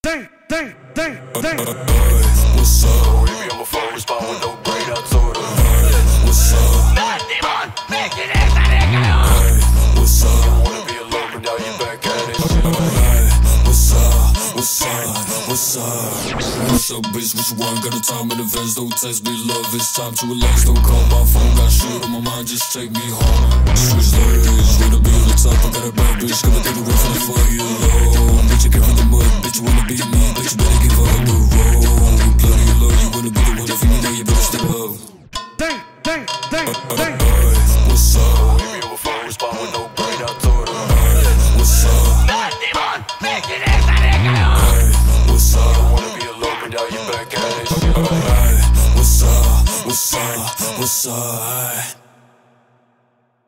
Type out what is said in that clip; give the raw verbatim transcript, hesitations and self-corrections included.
dang, dang, dang, dang. What's up? Baby, I'm a phone respond with no brain, I told her. What's up? What's up? You wanna be alone, but now you back at it. What's up? What's up? What's up? What's up, bitch? What you want? Got no time in advance, don't text me, love. It's time to relax, don't call my phone. Got shit on my mind, just take me home. Switch lanes, wanna be on the top. I got a bad bitch, coming through the roof and I fuck you low. Bitch, you came from the mud, bitch, you wanna be me, bitch, you better give up the road. Bloody low, you wanna be the one if you need that, you better step up. Dang, dang, dang, dang. What's up? Baby, I'm a phone respond with no brain, I told her. What's up? What's up? You wanna be alone, but now you back at it. What's up? What's up? What's up?